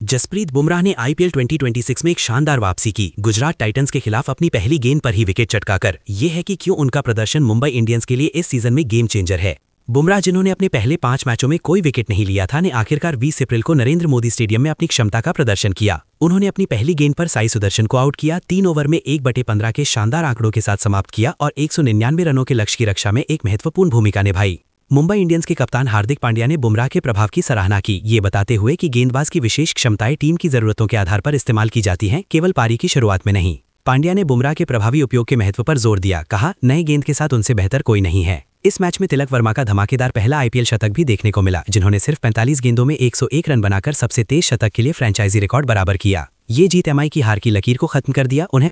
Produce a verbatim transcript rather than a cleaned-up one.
जसप्रीत बुमराह ने IPL twenty twenty six में एक शानदार वापसी की। गुजरात टाइटंस के खिलाफ अपनी पहली गेंद पर ही विकेट चटकाकर। ये है कि क्यों उनका प्रदर्शन मुंबई इंडियंस के लिए इस सीजन में गेम चेंजर है। बुमराह, जिन्होंने अपने पहले पांच मैचों में कोई विकेट नहीं लिया था, ने आखिरकार बीस अप्रैल को नरेंद्र मोदी स्टेडियम में अपनी क्षमता का प्रदर्शन किया। उन्होंने अपनी पहली गेंद पर साई सुदर्शन को आउट किया, तीन ओवर में एक बटे पंद्रह के शानदार आंकड़ों के साथ समाप्त किया और एक सौ निन्यानवे रनों के लक्ष्य की रक्षा में एक महत्वपूर्ण भूमिका निभाई। मुंबई इंडियंस के कप्तान हार्दिक पांड्या ने बुमराह के प्रभाव की सराहना की, ये बताते हुए कि गेंदबाज की विशेष क्षमताएं टीम की जरूरतों के आधार पर इस्तेमाल की जाती हैं, केवल पारी की शुरुआत में नहीं। पांड्या ने बुमराह के प्रभावी उपयोग के महत्व पर जोर दिया, कहा, नए गेंद के साथ उनसे बेहतर कोई नहीं है। इस मैच में तिलक वर्मा का धमाकेदार पहला आईपीएल शतक भी देखने को मिला, जिन्होंने सिर्फ पैंतालीस गेंदों में एक सौ एक रन बनाकर सबसे तेज शतक के लिए फ्रेंचाइजी रिकॉर्ड बराबर किया। ये जीत एमआई की हार की लकीर को खत्म कर दिया। उन्हें